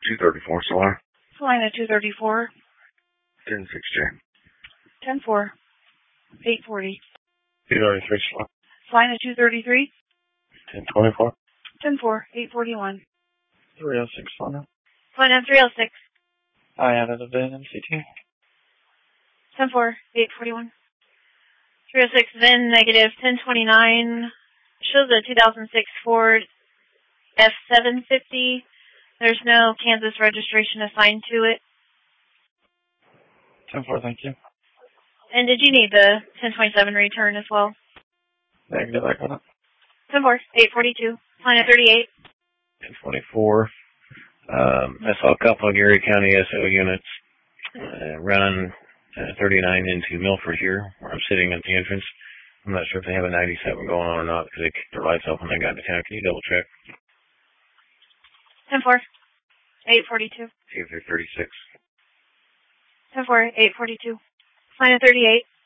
234 Solar. Salina 234. 106J. 10-4. 840. 233 Solar. Salina 233. 1024. 10-4. 841. 306 Solar. Salina 306. I added a VIN MCT. 10-4. 841. 306 VIN negative 1029. Shows a 2006 Ford F750. There's no Kansas registration assigned to it. 10-4, thank you. And did you need the 1027 return as well? Negative, I got it. 10-4. 842. Salina 38. 1024. I saw a couple of Erie County SO units run 39 into Milford here, where I'm sitting at the entrance. I'm not sure if they have a 97 going on or not, because they kicked their lights off when I got into town. Can you double check? 10-4. 842. See if they're 36. 10-4. 842. Salina 38.